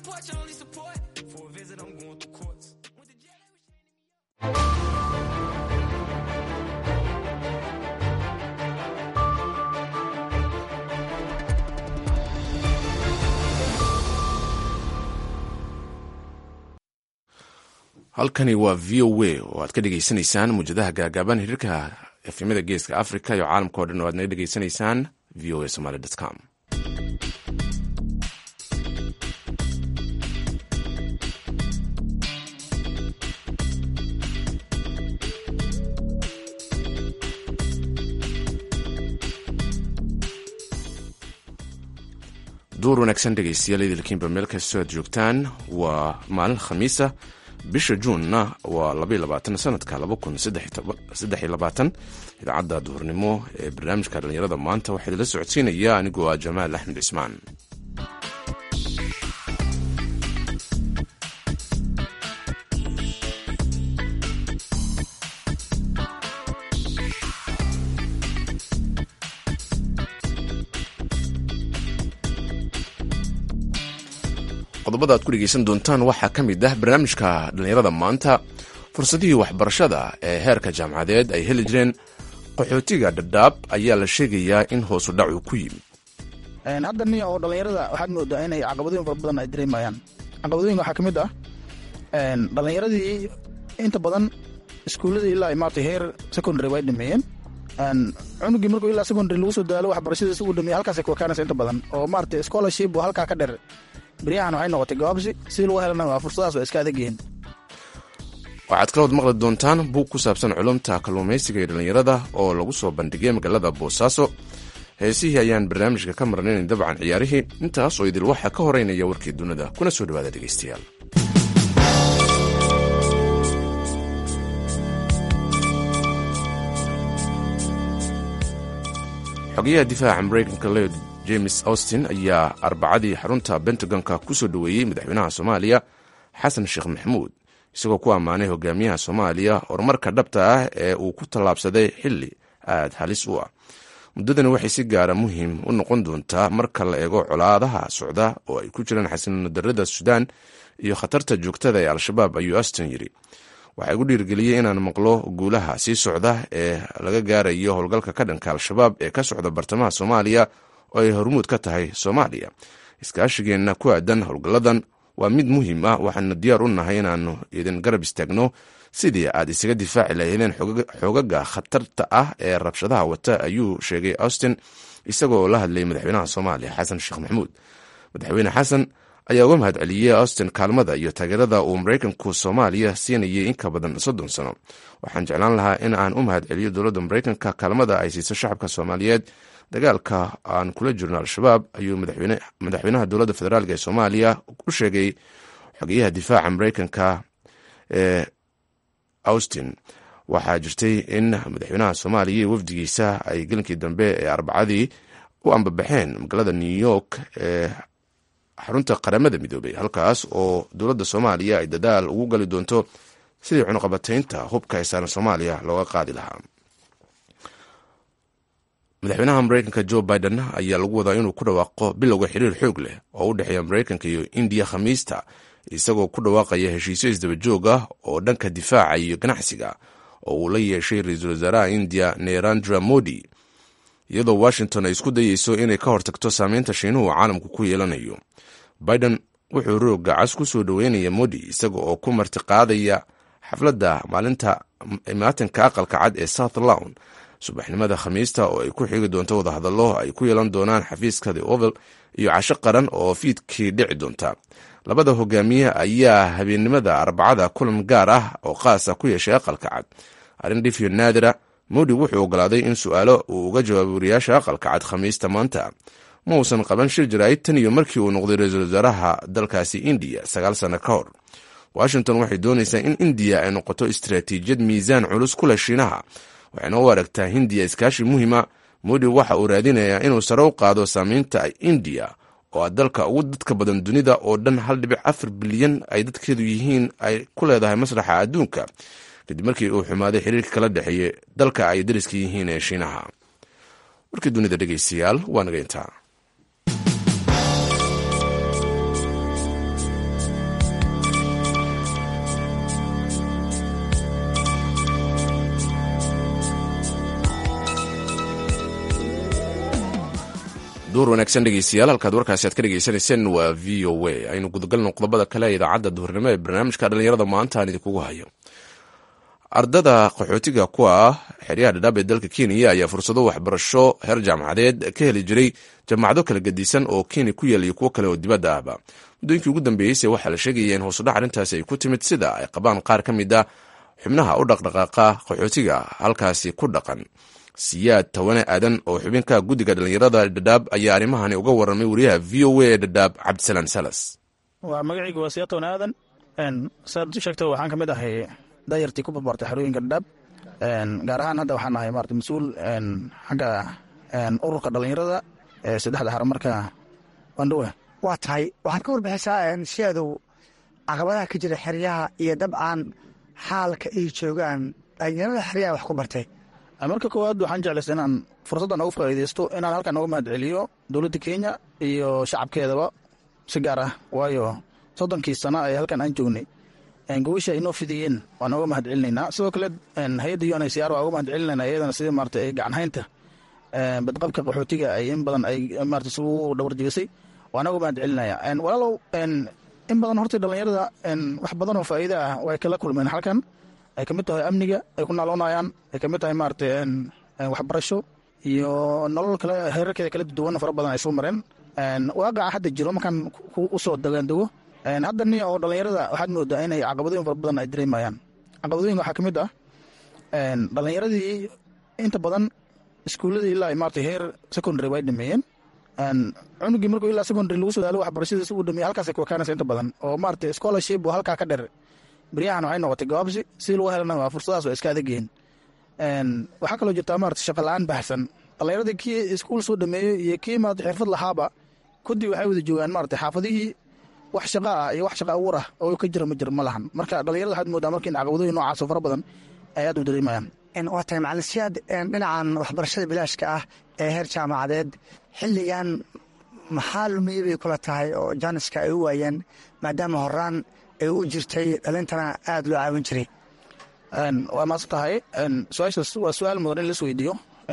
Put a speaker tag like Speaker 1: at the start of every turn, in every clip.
Speaker 1: support your only support. For a visit, I'm going through courts.
Speaker 2: halkani waa v o a oo aad ka dhegaysanaysaan muujadaha gaagaaban hirarka efemada geeska africa iyo caalamka o dhan oo aad naga dhegaysanaysaan v o a somaly com. duur wanaagsan dhegaystayaal idilkiinba meel kastoo aad joogtaan waa maalin khamiisa bisha juunna waa 22 sanadka 2023. idaacadda duhurnimo ee barnaamijka dhallinyarada maanta waxaa idinla socodsiinaya anigoo ah jamaal axmed cismaan. qodobada aad ku dhegaysan doontaan waxaa ka mid ah barnaamijka dhallinyarada maanta fursadihii waxbarashada ee heerka jaamacadeed ay heli jireen qaxootiga dhadhaab ayaa la sheegayaa in hoosu dhac uu ku yimid.
Speaker 3: hadda nin oo dhallinyarada waxaad moodaa inay caqabadooyin fara badan ay dareemayaan. caqabadooyinka waxaa ka mid ah dhallinyaradii inta badan iskuulladii ilaa maartay heer secondary way dhameeyeen. cunugii markuu ilaa secondary lagu soo daalo waxbarashadiisa uu dhameeyey halkaasay ku ekaanaysa inta badan oo maartay scholarship oo halkaa ka dheer beryahan waxay noqotay gabaabsi si lagu helana waa fursadaas waa iska adagyihiin.
Speaker 2: waxaad kalood maqli doontaan buug ku saabsan culumta kalluumaysiga ee dhallinyarada oo lagu soo bandhigay magaalada boosaaso. heesihii ayaan barnaamijka ka marnayn dabcan ciyaarihii intaas oo idil waxaa ka horeynaya warkii dunida kuna soo dhawaada dhegaystayaal. xogayaha difaaca maraykanka leo james austin ayaa arbacadii xarunta bentagonka ku soo dhoweeyey madaxweynaha soomaaliya xasan sheekh maxamuud isagoo ku ammaanay hogaamiyaha soomaaliya horumarka dhabta ah ee uu ku tallaabsaday xilli aad halis u ah. muddadani waxay si gaara muhiim u noqon doontaa marka la eego colaadaha socda oo ay ku jiraan xasilooni darrada suudaan iyo khatarta joogtada ee al-shabaab ayuu austin yidhi. waxaa igu dhiirgeliyey inaan maqlo guulaha sii socda ee laga gaarayo howlgalka ka dhanka al-shabaab ee ka socda bartamaha soomaaliya oo ay hormuud ka tahay soomaaliya. iskaashigeenna ku aadan howlgalladan waa mid muhiim ah waxaana diyaar u nahay inaannu idin garab istaagno sidii aad isaga difaaci lahaydeen xoogaga khatarta ah ee rabshadaha wata ayuu sheegay austin isagoo la hadlayay madaxweynaha soomaaliya xasan sheekh maxamuud. madaxweyne xasan ayaa uga mahad celiyey austin kaalmada iyo taageerada uu maraykanku soomaaliya siinayay in ka badan 30 sano. waxaan jeclaan lahaa in aan u mahad celiyo dowladda maraykanka kaalmada ay siiso shacabka soomaaliyeed dagaalka aan kula jirno al-shabaab ayuu madaxweynaha dowladda federaalk ee soomaaliya u sheegay xogeyaha difaaca maraykanka ee austin. waxaa jirtay in madaxweynaha soomaaliya iyo wafdigiisa ay gelinkii dambe ee arbacadii u ambabaxeen magaalada new york ee xarunta qaramada midoobay halkaas oo dowladda soomaaliya ay dadaal ugu gali doonto sidii cunuqabataynta hubka ee saaran soomaaliya looga qaadi lahaa. madaxweynaha maraykanka joe biden ayaa lagu wadaa inuu ku dhawaaqo bilowga xiriir xoog leh oo u dhexeeya maraykanka iyo indiya khamiista isagoo ku dhawaaqaya heshiisyo isdaba joog ah oo dhanka difaaca iyo ganacsiga oo uu la yeeshay ra-iisul wasaaraha indiya narendra modi iyadoo washington ay isku dayeyso inay ka hortagto saameynta shiinuhu caalamku ku yeelanayo. biden wuxuu rooga cas ku soo dhoweynaya modi isaga oo ku martiqaadaya xafladda maatanka aqalka cad ee south lawn subaxnimada khamiista oo ay ku xigi doonto wadahadallo ay ku yeelan doonaan xafiiska the oval iyo casho qaran oo fiidkii dhici doonta. labada hogaamiye ayaa habeennimada arbacada kulan gaar ah oo qaasa ku yeeshay aqalka cad. arrin dhif iyo naadira modi wuxuu ogolaaday in su'aalo uu uga jawaabo wariyaasha aqalka cad khamiista maanta. ma uusan qaban shir jaraa'id tan iyo markii uu noqday ra-iisul wasaaraha dalkaasi indiya 9 sano ka hor. washington waxay doonaysaa in indiya ay noqoto istaraatiijiyad miisaan culus ku leh shiinaha waxayna u aragtaa hindiya iskaashi muhiima. modi waxa uu raadinayaa inuu sare u qaado saameynta indiya oo ah dalka ugu dadka badan dunida oo dhan 1.4 bilyan ay dadkeedu yihiin ay ku leedahay masraxa adduunka kadib markii uu xumaaday xiriirka kala dhexeeyey dalka ay dariska yihiin ee shiinaha. warkii dunida dhegaystayaal waa naga intaa. duur wanaagsan dhegeystayaal, halkaad warkaasi aad ka dhegeysanayseen waa v o a. aynu gudagalno qodobada kale ee idaacadda duhurnimo ee barnaamijka dhallinyarada maanta aan idinkugu hayo. ardada qaxootiga ku ah xeryaha dhadhaab ee dalka kenya ayaa fursado waxbarasho heer jaamacadeed ka heli jiray jaamacado kala gedisan oo kenya ku yaal iyo kuwo kale oo dibadda ahba. muddooyinkii ugu dambeeyeyse waxaa la sheegaya in hoosudhac arrintaasi ay ku timid sida ay qabaan qaar ka mid a xubnaha u dhaqdhaqaaqa qaxootiga halkaasi ku dhaqan. siyaad tawane aadan oo xubinka guddiga dhallinyarada dhadhaab ayaa arrimahani uga warramay wariyaha v o a ee dhadhaab cabdisalaan salas.
Speaker 3: waa magacayga waa siyaad tawane aadan. saad u sheegta waxaan ka mid ahay dayartii ku barbaartay xerooyinka dhadhaab. gaar ahaan hadda waxaan ahay maarata mas-uul xagga ururka dhallinyarada ee saddexda haramarka bandhowe.
Speaker 4: waa tahay waxaad ka warbixisaa siyaadow caqabadaha ka jira xeryaha iyo dabcan xaalka ay joogaan dhallinyarada xeryaha wax ku bartay.
Speaker 3: marka koowaad waxaan jeclaysta inaan fursaddan ugu faa'iidaysto inaan halkan uga mahad celiyo dowladda kenya iyo shacabkeedaba si gaar ah, waayo 30 sano ee halkan aan joognay gobasha inoo fidiyeen waan uga mahad celinaynaa. sidoo kale hay-adda UNHCR waa uga mahad celinaynaa iyadana sidii maarata ay gacan haynta badqabka qaxootiga ay in badan ay maarata isugu dhawr jibisay waan uga mahad celinaya. walaalow in badan horta dhallinyarada wax badan oo faa'iido ah way kala kulmeen halkan. ay ka mid tahay amniga ay ku naaloonayaan, ay ka mid tahay maarata waxbarasho iyo nolol kale heerarkeeda kala duwan fara badan ay soo mareen. waaqaca hadda jiro markaan u soo dagaandego hadda nin oo dhallinyarada waxaad moodaa inay caqabadooyin fara badan ay dareemayaan. caqabadooyinka waxaa ka mid ah dhallinyaradii inta badan iskuulladii ilaa maarata heer secondary way dhameeyeen. cunugii markuu ilaa secondary lagu soo daalo waxbarashadiisa uu dhameeyey halkaasay ku ekaanaysa inta badan oo maarata scholarship oo halkaa ka dheer beryahan waxay noqotay gabaabsi si lagu helana waa fursadaas waa iska adagyihiin. waxaa kaloo jirtaa maarata shaqa la-aan baxsan. dhallinyaradii kii iskuul soo dhameeyey iyo kii maarata xirfad lahaaba kudii waxay wada joogaan maarata xaafadihii wax shaqa ah iyo wax shaqa abuur ah oo ka jira ma lahan. marka dhallinyarada waxaad moodaa marka in caqabadooyin noocaas oo fara badan ay aad u dareemayaan.
Speaker 4: waa tahay macalin siyaad, dhinacan waxbarashada bilaashka ah ee heer jaamacadeed xilligan maxaa lumiyey bay kula tahay oo jaaniska ay u waayeen maadaama horaan ay u jirtay dhalintana aad loo caawin jiray?
Speaker 3: waa maasan tahay su-aashaas waa su-aal mudan in las weydiiyo.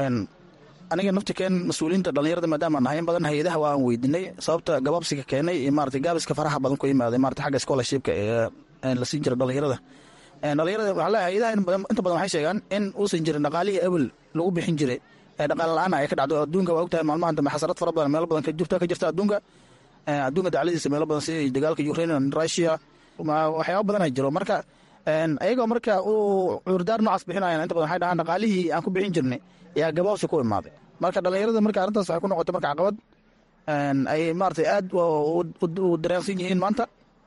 Speaker 3: aniga naftikeen mas-uuliyiinta dhallinyarada maadaama nahay in badan hay-adaha waan weydiinay sababta gabaabsiga keenay iyo maarata gaabiska faraha badan ku yimaaday maarata xagga scholarshipka ee la siin jira dhallinyarada. dhallinyarada waxaa leeyahay hay-adaha inta badan waxay sheegaan in uusan jirin dhaqaalihii ebel lagu bixin jiray ee dhaqaale la-aan ay ka dhacdo adduunka. waa ogtahay maalmahan dambe xasarad fara badan meelo badan ka jirta adduunka dacladiisa meelo badan sida dagaalka Ukraine Russia waxyaaba badan ay jiro. marka ayagoo marka uu cudurdaar noocaas bixinayaan inta badan waxay dhahaan dhaqaalihii aan ku bixin jirnay yaa gabaabsi ku imaaday. marka dhallinyarada marka arrintaas waxay ku noqotay marka caqabad ay maarata aad u dareensan yihiin maanta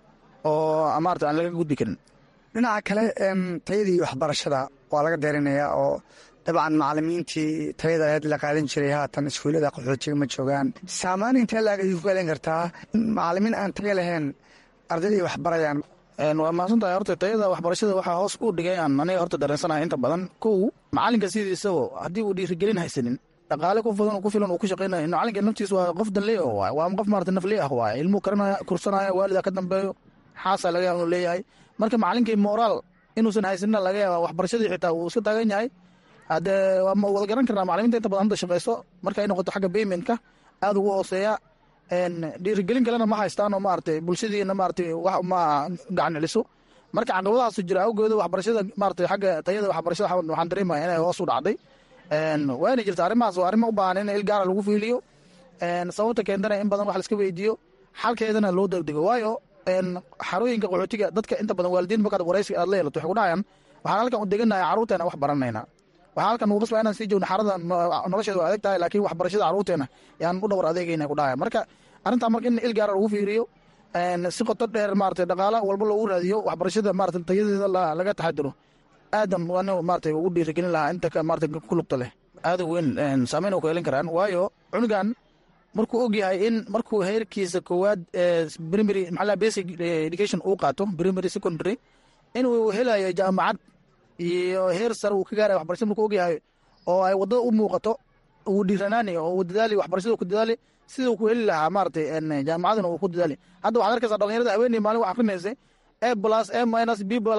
Speaker 3: oo maarata aan laga gudbi karin.
Speaker 4: dhinaca kale tayadii waxbarashada waa laga deerinayaa oo dabcan macalimiintii tayada aheed la qaadan jiray haatan iskuullada qaxootiga ma joogaan. saamayn intee laag ayuu ku yeelan kartaa macalimiin aan tayo lahayn ardaydii waxbarayaan?
Speaker 3: waa mahadsan tahay. horta tayada waxbarashada waxaa hoos u dhigay aan aniga horta dareensanahay inta badan. kow macalinka sidiisaba haddii uu dhiirigelin haysanin dhaqaale ku filan uu ku shaqaynayo macalinka naftiis waa qof danley oo waay waa qof maarata nafley ah waay ilmuu karanaya kursanaya waalida ka dambeeyo xaasaa laga yaaba inuu leeyahay. marka macalinkii moraal inuusan haysanina laga yaaba waxbarashadii xitaa uu iska taagan yahay. hadde waa wada garan karnaa macalimiinta inta badan hadda shaqayso marka ay noqoto xagga paymentka aad ugu hooseeya. dhiirigelin kalena ma haystaan oo maarata bulshadiina maarata wax ma gacan celiso. marka caqabadahaas jira awgeeda waxbarashada maarata xagga tayada waxbarashada waxaan dareemaya inay hoos u dhacday. waana jirta arrimahaas waa arrimo u baahan in il gaara lagu fiiliyo. sababta keentana in badan wax la iska weydiiyo xalkeedana loo degdego. waayo xarooyinka qaxootiga dadka inta badan waalidiin markaad waraysi aad la yeelato waxay ku dhahayaan waxaan halkan u deganahay carruurteena wax baranayna. waxaan halkan ugu qasbaa inaan sii joogno xarada nolosheeda waa adeeg tahay laakiin waxbarashada carruurteena yaan u dhowr adeegayna ku dhahaya. marka arrintaa marka in il gaara lagu fiiriyo si qoto dheer maarata dhaqaala walba loogu raadiyo waxbarashada maarata tayadeeda laga taxadiro aadan waana maarata ugu dhiirigelin lahaa inta maarata ku lugta leh aad weyn saameyn u ka yeelan karaan. waayo cunugan markuu og yahay in markuu heerkiisa koowaad primary maxaa basic education uu qaato primary secondary inuu helayo jaamacad iyo heer sare uu ka gaaraya waxbarashada markuu og yahay oo ay wadada u muuqato uu dhiiranaani oo uu dadaali waxbarashada ku dadaali siduu ku heli lahaa maarata jaamacadana uu ku dadaali. hadda waxaad arkaysaa dhalinyarada haweeney maalin wax akrinaysay A plus A minus B plus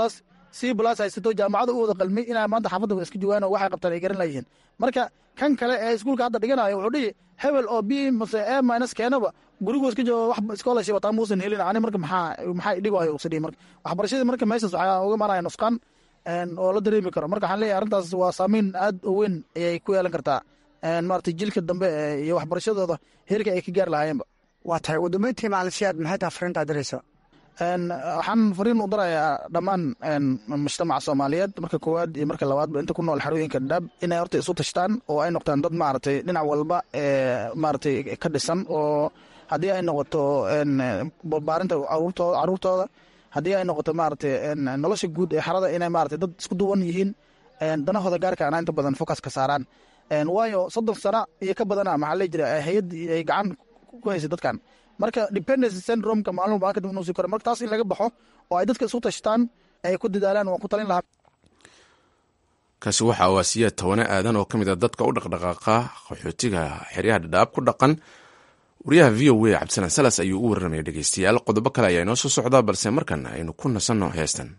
Speaker 3: C+ haysato jaamacada u wada qalmay inay maanta xaafadda iska joogaan oo waxay qabtaan ay garan layihiin marka kan kale ee iskuulka hadda dhiganayo wuxuu dhihi hebel oo B mase A- keenaba gurigu iska joogo wax scholarship wataa muusan helin ani marka maxaa idhigayo usadhihi marka waxbarashadii marka meeshaas waxaa uga imaanaya nusqaan oo la dareemi karo marka waxaan leeyahay arrintaas waa saameyn aad u weyn ayay ku yeelan kartaa maarata jilka dambe iyo waxbarashadooda heerka ay ka gaari lahaayeenba
Speaker 4: waa tahay udameyntii macalisiyaad maxay tahay fariintaa diraysa
Speaker 3: waxaan fariin u darayaa dhammaan mujtamaca soomaaliyeed marka koowaad iyo marka labaadba inta ku nool xarooyinka dhadhaab inay horta isu tashtaan oo ay noqdaan dad maaragtay dhinac walba maaragtay ka dhisan oo haddii ay noqoto barbaarinta caruurtooda haddii ay noqoto maaragtay nolosha guud ee xarada inay maaragtay dad isku duwan yihiin danahooda gaarka ana inta badan focus ka saaraan waayo 30 sano iyo ka badana maxaa la jira hay'ad ay gacan ku haysay dadkan marka dependency syndrome-ka maalmo baa kadib inuu sii koro marka taas in laga baxo oo ay dadka isu tashtaan ay ku dadaalaan waan ku talin lahaa
Speaker 2: kaasi waxa uu Asiya Tawane Aadan oo kamid ah dadka u dhaqdhaqaaqa qaxootiga xeryaha Dhadhaab ku dhaqan wariyaha VOA Cabdisalaan Salas ayuu u warramay dhageystayaal qodobo kale ayaa inoo soo socda balse markan aynu ku nasanno heestan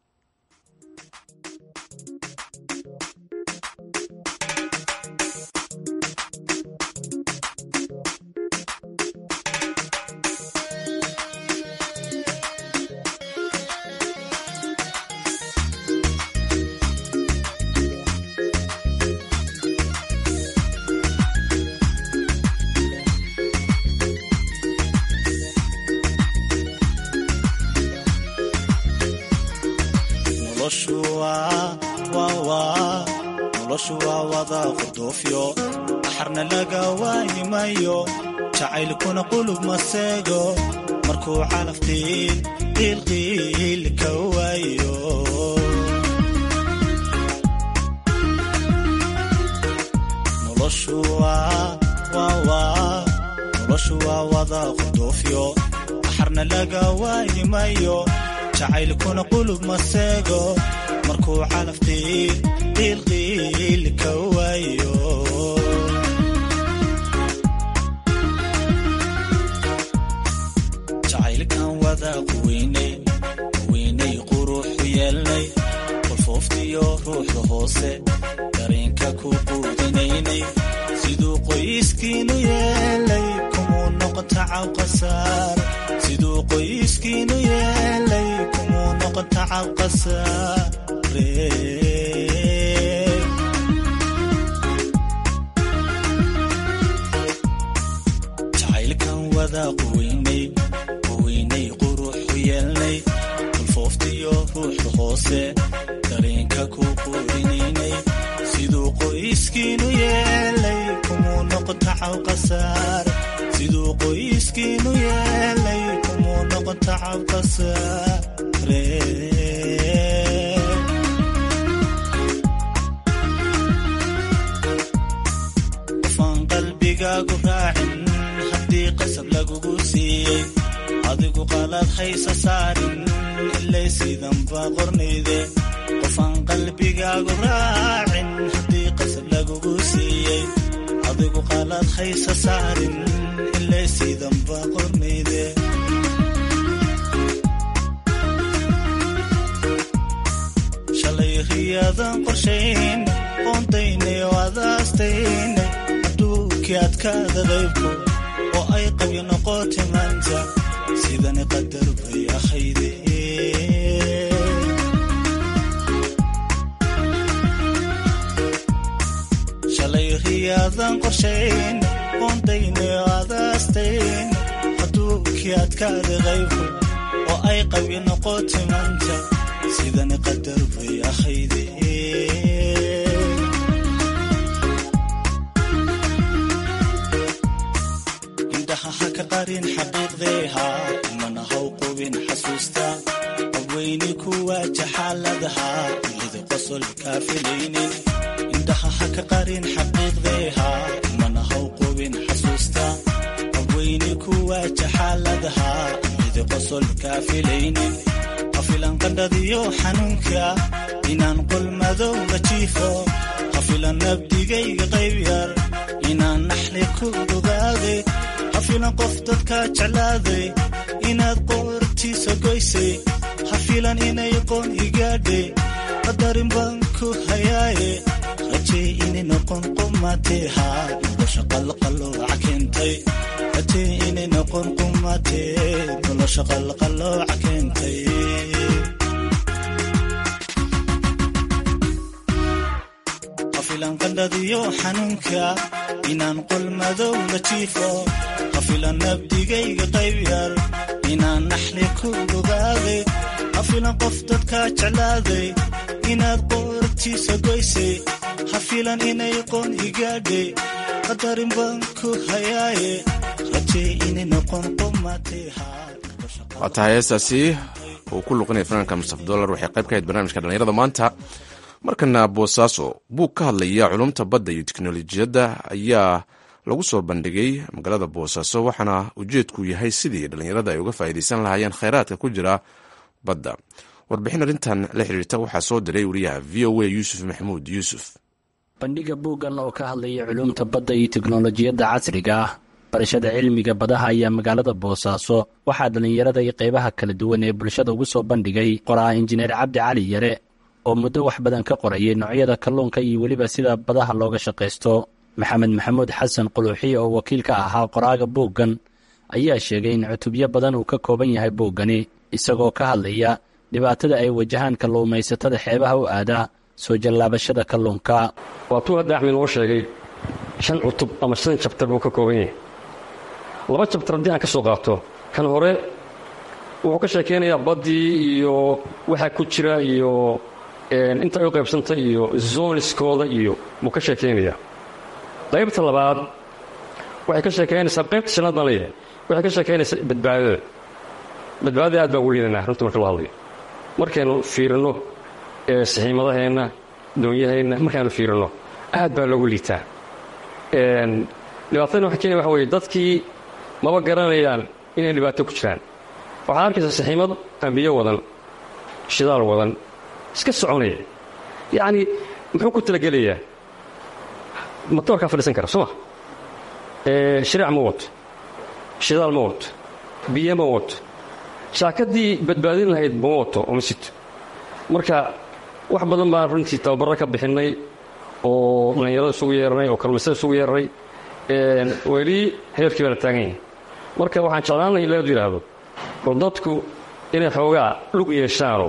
Speaker 5: noloshu waa wada qurdoofyo axarna laga waayimayo jacaylkuna qulub maseego markuu calaftiin qiilqiil ka waayo noloshu waa wada qurdoofyo axarna laga waayimayo jacaylkuna qulub maseego markuu calaftiin qiilqiil ka waayo jacaylkan wada quweynay quruxu yeelnay qolfooftiyo ruuxda hoose dareenka ku quudinaynay siduu qoyskiinu yeelay kumuu noqonta cawqasaar siduu qoyskiinu yeelay kumuu noqonta cawqasaar jacaylkan wada quweynay quruxu yeelnay qolfooftiyo ruuxda hoose dareenka ku quudinaynay siduu qoyskiinu yeelay kumuu noqonta cawqasaar siduu qoyskiinu yeelay kumuu noqonta cawqasaar qalbigaagu raacin haddii qasab lagugu siiyey adigu qalad haysa saarin ilay sidanba qornayde qofaan qalbigaagu raacin haddii qasab lagugu siiyey adigu qalad haysa saarin ilay sidanba qornayde shalay riyaadan qorshayn qoontaynay oo adaastaynay adkaada qaybku oo ay qabyo noqotay maanta sidani qadar bay ahayde shalay riyaadan qorshayn qoontaynay oo adaastayn adduunkii adkaada qaybku oo ay qabyo noqotay maanta sidani qadar bay ahayde haka qarin xaqiiqdeeha mana haw qubin xasuusta abweyni kuwa jaxaaladaha lida qosol ka filaynin indaha haka qarin xaqiiqdeeha mana haw qubin xasuusta abweyni kuwa jaxaaladaha lida qosol ka filaynin qafilan qandhadiyo xanuunka inaan qol madowga jiifo qafilan nabdigayga qayb yar inaan naxli ku ogaaday hafilan qof dadka jeclaaday inaad qoortiisa goysay filan inay qoon igaadhe qadarin baan ku hayaaye rajee inay noqon qumatee haa nolosha qalqalooca keentay rajee inay noqon qumatee nolosha qalqalooca keentay qafilan qandhadiyo xanuunka inaan qol madow la jiifo qafilan nabdigayga qayb yar inaan naxli ku ogaaday qafilan qof dadka jeclaaday inaad qoortiisa goysay hafilan inay qoon igaadhay qadarin baan ku hayaaye rajee inay noqon qumatee
Speaker 2: waa tahay heestaasi uu ku luqinaya fanaanka Mustafa Dollar waxay qayb ka ahayd barnaamijka dhalinyarada maanta. markana Boosaaso buug ka hadlaya culumta badda iyo tiknoolajiyadda ayaa lagu soo bandhigay magaalada Boosaaso waxaana ujeedku yahay sidii dhalinyarada ay uga faa'iideysan lahaayeen kheyraadka ku jira badda. warbixin arrintan la xiriirta waxaa soo diray wariyaha VOA Yuusuf Maxamuud Yuusuf.
Speaker 6: bandhiga buuggan oo ka hadlaya culumta badda iyo tiknoolajiyadda casriga ah barashada cilmiga badaha ayaa magaalada Boosaaso waxaa dhalinyarada iyo qaybaha kala duwan ee bulshada ugu soo bandhigay qoraa injineer Cabdi Cali Yare oo muddo wax badan ka qorayay noocyada kalluunka iyo weliba sida badaha looga shaqaysto. maxamed maxamuud xasan quluuxi oo wakiil ka ahaa qoraaga buuggan ayaa sheegay in cutubyo badan uu ka kooban yahay buuggani isagoo ka hadlaya dhibaatada ay wajahaan kalluumaysatada xeebaha u aada soo jallaabashada kalluunka.
Speaker 7: waatuu hadda axmed noo sheegay 5 cutub ama 5 jabtar buu ka kooban yahay. 2 jabtar haddii aan ka soo qaato kan hore wuxuu ka sheekeynayaa baddii iyo waxa ku jira iyo inta ay u qaybsantay iyo zooniskooda iyo muu ka sheekeynayaa. qaybta labaad waxay ka sheekeynaysaa qaybta shanaad baan leeyahay waxay ka sheekeynaysaa badbaadada aad baan ugu liidanaa runtii marka loo hadlayo markaynu fiirino saxiimadaheenna doonyaheenna markaanu fiirino aad baa loogu liitaa. dhibaatadana waxa keenaya waxa weeye dadkii maba garanayaan inay dhibaato ku jiraan. waxaad arkaysaa saxiimad ambiyo wadan shidaal wadan iska soconaya yacni muxuu ku talagelayaa matoorkaa fadhiisan kara sooma shariic ma wato shidaal ma wato biyo ma wato shaakadii badbaadin lahayd ma wato oo ma sito. marka wax badan baan runtii tababarro ka bixinnay oo dhalinyarada isugu yeeranay oo kalluumaysada isugu yeeranay weli heerkii baana taagan yahay. marka waxaan jeclaan lahay in laadu yidhaahdo oo dadku inay xoogaa lug yeeshaanoo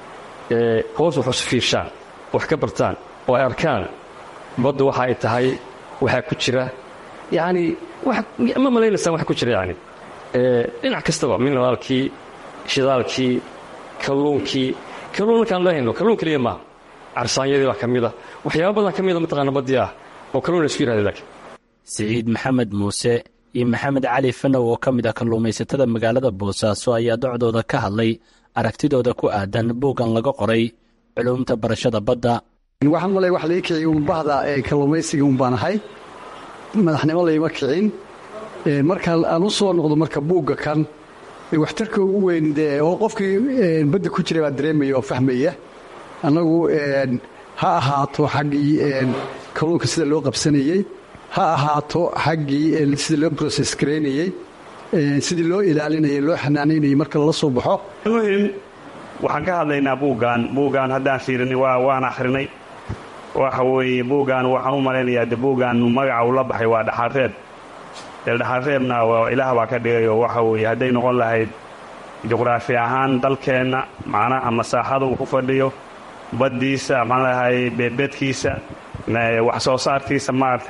Speaker 7: hoos wax isu fiirshaan wax ka bartaan oo ay arkaan badda waxa ay tahay waxaa ku jira yacni ma malaynaysaan wax ku jira yacni dhinac kastaba mineraalkii shidaalkii kalluunkii kalluun markaan leehayno kalluun keliya maaha carsaanyadii baa ka mida waxyaaba badan ka mida mataqaana baddii ah oo kalluun la isku yidhahda laakiin.
Speaker 6: siciid maxamed muuse iyo maxamed cali fanow oo ka mid ah kalluumaysatada magaalada Boosaaso ayaa docdooda ka hadlay aragtidooda ku aadan buuggan laga qoray culumta barashada badda.
Speaker 8: waxaan malay wax laga kiciy bahda kalluumaysiga baan ahay madaxnimo layma kicin. marka aan u soo noqdo marka buugga kan waxtarka ugu weyn oo qofkii badda ku jiray baa dareemaya oo fahmaya. annagu ha ahaato xaggii kalluunka sida loo qabsanayey ha ahaato xaggii sida loo process gareynayey sidii loo ilaalinayay loo xanaanaynayay marka lala soo baxo.
Speaker 9: muhim waxaan ka hadlaynaa buuggan haddaan fiirinay waan akhrinay waxa weeye buuggan waxaan u malaynayaa de buuggan magaca uu la baxay waa dhaxalreeb. dhaxalreebna ilaah baa ka dhigay oo waxa weeye hadday noqon lahayd juqraafi ahaan dalkeenna macnaha masaaxada uu ku fadhiyo baddiisa maxaan lahay beedbeedkiisa wax soo saarkiisa maaragtay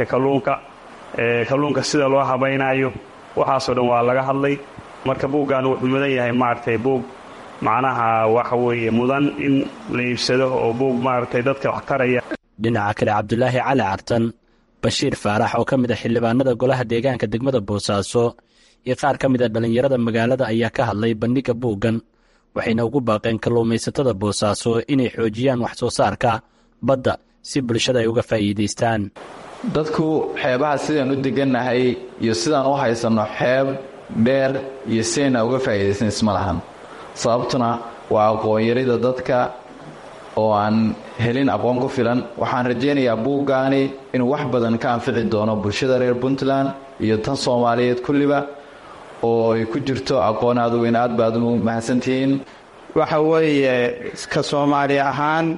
Speaker 9: kalluunka sida loo habaynayo waxaasoo dhan waa laga hadlay. marka buuggan wuxuu mudan yahay maaragtay buug macnaha waxa weeye mudan in la iibsado oo buug maaragtay dadka wax taraya.
Speaker 6: dhinaca kale cabdulaahi cali cartan bashiir faarax oo ka mid ah xildhibaanada golaha deegaanka degmada Boosaaso iyo qaar ka mid ah dhalinyarada magaalada ayaa ka hadlay bandhiga buuggan waxayna ugu baaqeen kalluumaysatada Boosaaso inay xoojiyaan wax soo saarka badda si bulshada ay uga faa'iideystaan.
Speaker 10: dadku xeebaha sidaan u degannahay iyo sidaan u haysanno xeeb dheer iyo sidayna uga faa'iidaysan isma lahan. sababtuna waa aqoon-yarida dadka oo aan helin aqoon ku filan. waxaan rajaynayaa buuggaani inuu wax badan ka anfici doono bulshada reer Puntland iyo tan Soomaaliyeed kulliba oo ay ku jirto aqoon aad u weyn. aad baad u mahadsantihiin.
Speaker 11: waxa weeye ka soomaali ahaan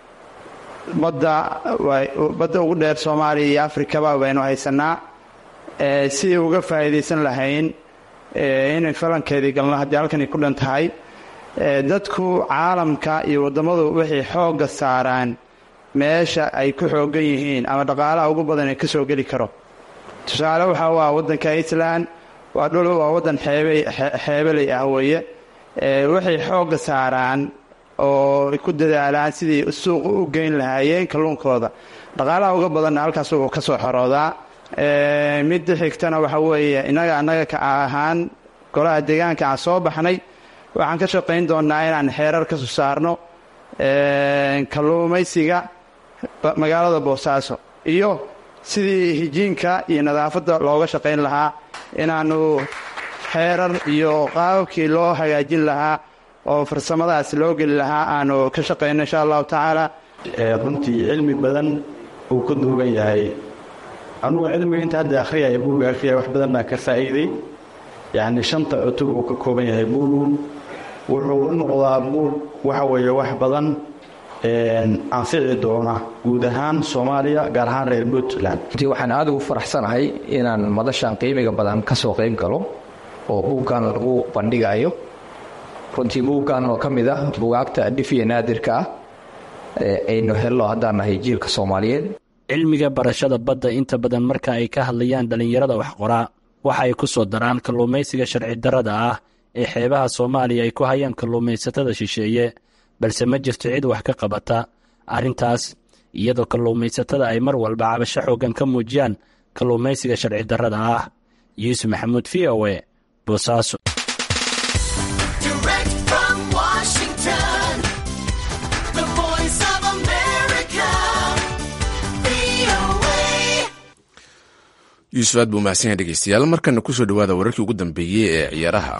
Speaker 11: badda ugu dheer soomaaliya iyo afrikaba baynu haysanaa sidii uga faa'iidaysan lahayn inay falankeedii galno haddii halkani ku dhan tahay dadku caalamka iyo wadammadu waxay xoogga saaraan meesha ay ku xoogan yihiin ama dhaqaalaha ugu badan ee ka soo geli karo tusaale waxaa waa waddanka Iceland waa waddan xeebeley ah weeye waxay xoogga saaraan oo ku dadaalaan sidii suuq u geyn lahaayeen kalluunkooda dhaqaalaha uga badanna halkaas uu ka soo xoroodaa midda xigtana waxa weeye annaga ka ahaan golaha deegaanka aan soo baxnay waxaan ka shaqayn doonnaa inaan xeerar ka soo saarno kalluumaysiga magaalada boosaaso iyo sidii hijiinka iyo nadaafadda looga shaqayn lahaa inaannu xeerar iyo qaababkii loo hagaajin lahaa oo farsamadaas loo geli lahaa aanu ka shaqayno insha allahu tacaala
Speaker 12: runtii cilmi badan uu ka duugan yahay anugu cilmiga inta hadda akhriyaya buuga akhriyaya wax badan baan ka faa'iiday yacni 5 cutub uu ka kooban yahay buugu wuxuu u noqdaa buug waxa weeye wax badan anfici doona guud ahaan Soomaaliya gaar ahaan reer Puntland
Speaker 13: waxaan aad ugu faraxsanahay inaan madashan qiimiga badan ka soo qayb galo oo buuggan lagu bandhigayo runtii buuggan oo ka mid ah buugaagta dhifiya naadirka ah aynu helno haddaan nahay jiilka Soomaaliyeed
Speaker 6: cilmiga barashada badda inta badan marka ay ka hadlayaan dhalinyarada wax qoraa waxa ay ku soo daraan kalluumaysiga sharci darrada ah ee xeebaha Soomaaliya ay ku hayaan kalluumaysatada shisheeye balse ma jirto cid wax ka qabata arrintaas iyadoo kalluumaysatada ay mar walba cabasho xoogan ka muujiyaan kalluumaysiga sharci darrada ah Yuusuf Maxamuud VOA Boosaaso
Speaker 2: yuusuf aad buu mahadsan yahay dhegeystayaal markana kusoo dhawaada wararkii ugu dambeeyey ee ciyaaraha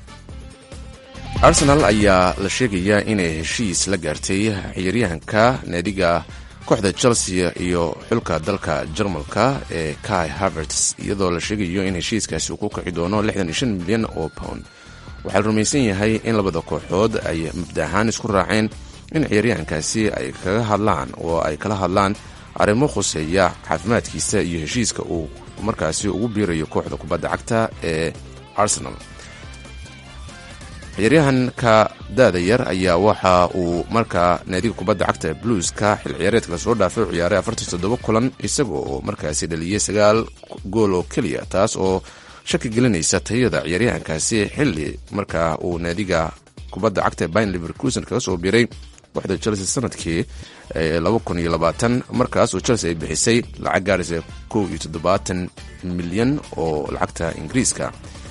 Speaker 2: arsenal ayaa la sheegayaa inay heshiis la gaartay ciyaaryahanka naadiga kooxda Chelsea iyo xulka dalka Jarmalka ee Kai Havertz iyadoo la sheegayo in heshiiskaasi uu ku kici doono 65 milyan oo pound waxaa la rumaysan yahay in labada kooxood ay mabda ahaan isku raaceen in ciyaaryahankaasi ay kaga hadlaan oo ay kala hadlaan arrimo khuseeya caafimaadkiisa iyo heshiiska uu markaasi ugu biirayo kooxda kubadda cagta ee Arsenal ciyaaryahanka daada yar ayaa waxa uu markaa naadiga kubadda cagta Blues-ka xil ciyaareedka soo dhaafay ciyaaray 47 kulan isagoo oo markaasi dhaliyay 9 gool oo kaliya taas oo shaki gelinaysa tayada ciyaaryahankaasi xilli markaa uu naadiga kubadda cagta Bayer Leverkusen kaga soo biiray kooxda Chelsea sanadkii 2020 markaas oo Chelsea ay bixisay lacag gaaraysa 17 milyan oo lacagta Ingiriiska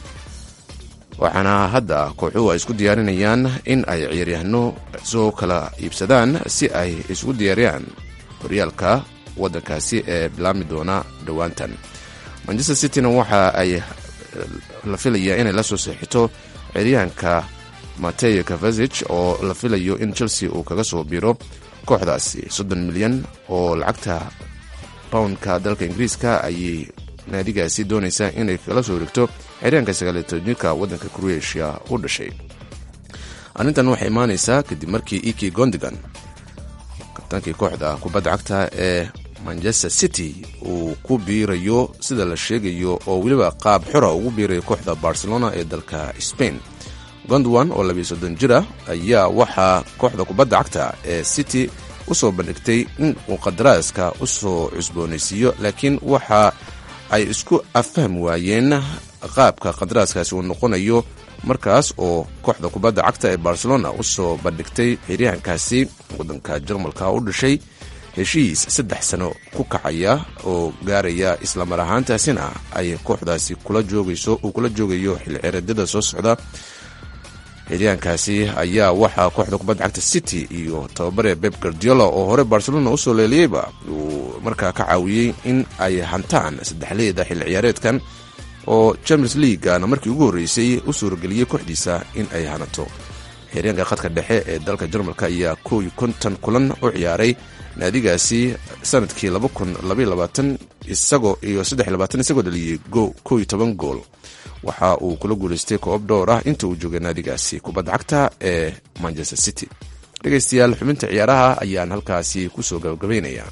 Speaker 2: waxaana hadda kooxuhu ay isku diyaarinayaan in ay ciyaaryahano soo kala iibsadaan si ay isugu diyaariyaan horyaalka waddankaasi ee bilaami doona dhowaantan Manchester City-na waxa ay la filayaa inay la soo saxiixto ciyaaryahanka Mateo Kovacic oo la filayo in Chelsea uu kaga soo biiro kooxdaasi 30 milyan oo lacagta poundka dalka Ingiriiska ayay naadigaasi doonaysa inay kala soo wareegto ciyaaryahanka 19-jirka waddanka Croatia u dhashay arrintan waxay imaanaysaa kadib markii Iki Gundogan kabtaankii kooxda kubadda cagta ee Manchester City uu ku biirayo sida la sheegayo oo weliba qaab xora ugu biirayo kooxda Barcelona ee dalka Spain Gundogan oo 32 jir ah ayaa waxaa kooxda kubadda cagta ee City u soo bandhigtay in uu qadaraaska u soo cusboonaysiiyo laakiin waxa ay isku afaham waayeen qaabka qadaraaskaasi uu noqonayo markaas oo kooxda kubadda cagta ee Barcelona u soo bandhigtay xiryahankaasi waddanka Jarmalka u dhashay heshiis 3 sano ku kacaya oo gaaraya isla mar ahaantaasina ay kooxdaasi kula joogayo xil ciyaareedyada soo socda xiryahankaasi ayaa waxaa kooxda kubadda cagta City iyo tababare Pep Guardiola oo hore Barcelona u soo leeliyayba uu markaa ka caawiyey in ay hantaan saddexleeda xil ciyaareedkan oo Champions League-na markii ugu horeysay u suurageliyay kooxdiisa in ay hanato xireenka khadka dhexe ee dalka jarmalka ayaa 50 kulan u ciyaaray naadigaasi sanadkii 2022 isagoo dhaliyey 11 gool. waxa uu kula guulaystay koob dhowr ah inta uu joogay naadigaasi kubadda cagta ee Manchester City. dhegaystayaal, xubinta ciyaaraha ayaan halkaasi ku soo gabagabaynayaa.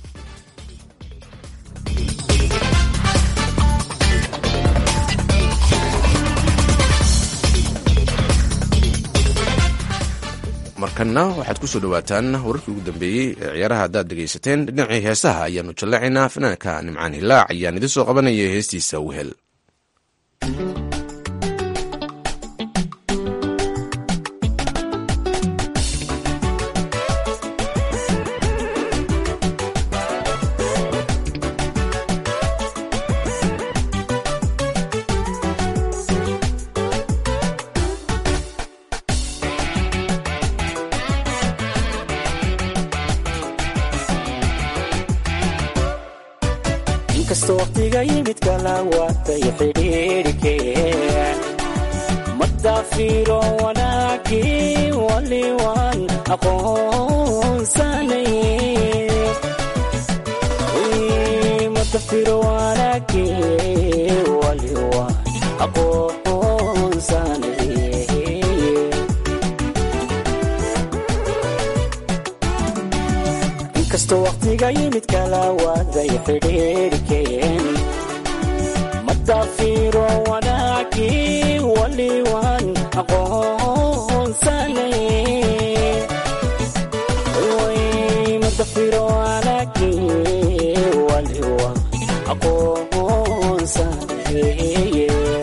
Speaker 2: markana waxaad ku soo dhawaataan wararkii ugu dambeeyey ee ciyaaraha haddaad dhegaysateen. dhinacii heesaha ayaanu jallacaynaa. fanaanka Nimcaan Hilaac ayaan idin soo qabanaya heestiisa Wehel.
Speaker 14: inkastoo waqtiga yimid kala waatay xidhiirkeen madaafiro wanaagii waliwaan aqoonsanay madaafiro wanaagii waliwaan aqoonsanay inkastoo waqtiga yimid kala waatay xidhiirkeen madaafiro wanaagii waliwaan aqoonsanay madaafiro wanaagii waliwaan aqoonsanay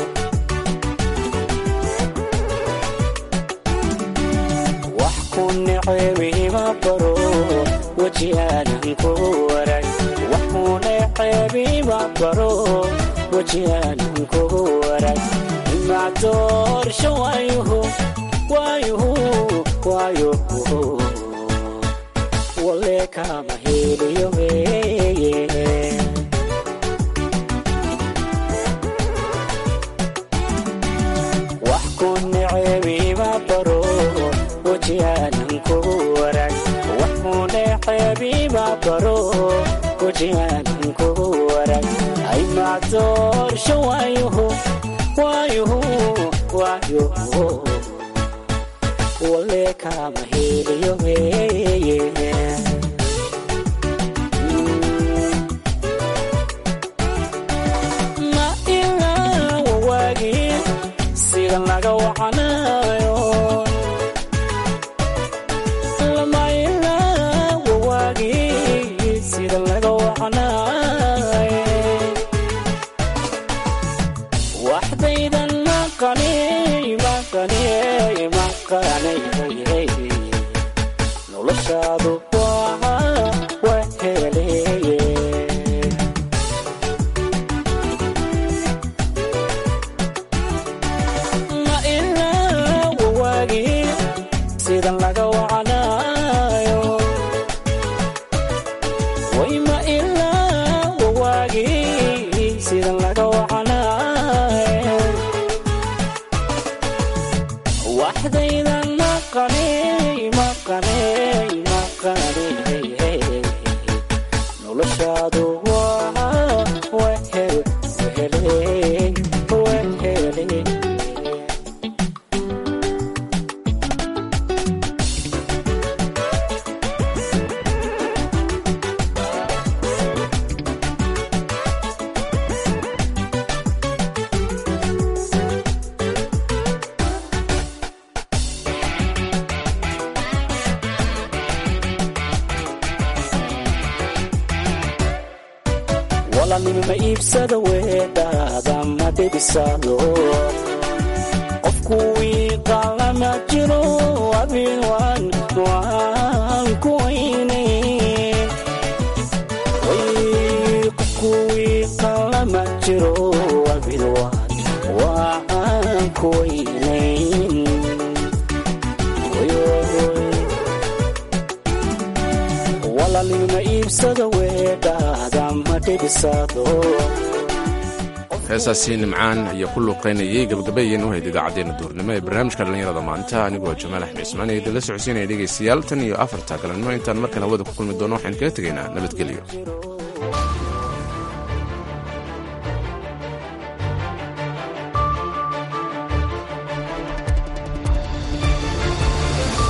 Speaker 14: wax ku neceebima baro wajihaanan ku warag wax ku neceebima baro wajihaanan ku warag imacdoorsho waayuhu wale kama heliyo weeye wax ku neceebima baro wajihaanan ku warag wax ku neceebima baro wajihaanan ku warag ay macdoorsho waayuhu wale kama heliyo weeye ma ilaa wawaagii sidan laga wacanayo ma ilaa wawaagii sidan laga wacanayo waxdaydan noloshaadu waa heleye ma ilaa wawaagii sidan laga wacanayo way ma ilaa wawaagii sidan laga wacanayo waxdaydan noloshaadu waa hele walanima iibsada weedhaada ma dhibisado qofku wiiqalama jiro abinwaan waan ku weynay qofku wiiqalama jiro abinwaan waan ku weynay walanima iibsada weedhaada
Speaker 2: heesaasi nimcaan ayaa ku luuqaynayay gabagabeeyeen u hayd idaacaddeenna duurnimo ee barnaamijka dhallinyarada maanta anigoo jamaal axmed ismaan ee idinla socodsiinaya dhegaystayaal tan iyo afarta galannimo intaan markan hawada ku kulmi doono waxaan kaga tegaynaa nabadgelyo